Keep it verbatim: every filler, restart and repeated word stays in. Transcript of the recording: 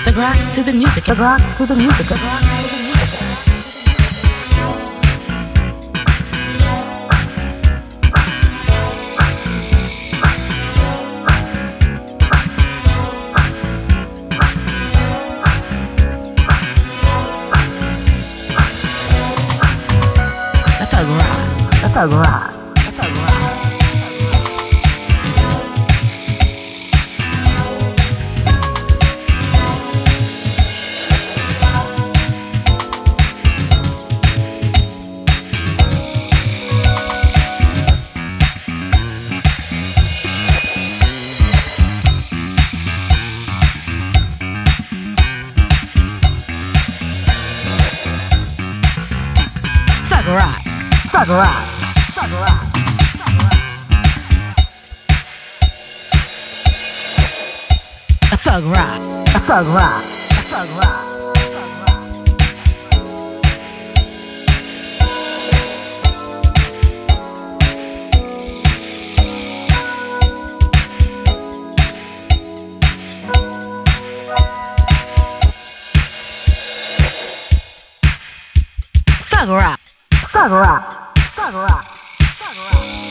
The rock to the music. The rock to the music. The rock to the music. Thug rock. A thug rock. A thug rock. Thug rock. Thug rock. Thug rock. A thug rock. A thug rock. A thug rock. Thug rock. Thug rock. Thug rock. Thug rock.